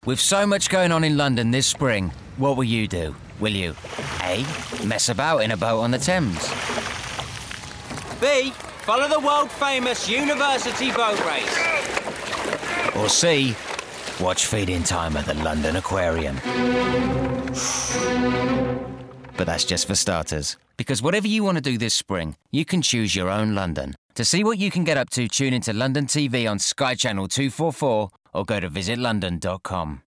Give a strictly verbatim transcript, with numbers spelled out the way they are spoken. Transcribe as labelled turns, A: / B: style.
A: With so much going on in London this spring, what will you do? Will you A. Mess about in a boat on the Thames?
B: B. Follow the world-famous University boat race?
A: Or C. Watch feed-in time at the London Aquarium? But that's just for starters. Because whatever you want to do this spring, you can choose your own London. To see what you can get up to, tune into London T V on Sky Channel two forty-four or go to visit london dot com.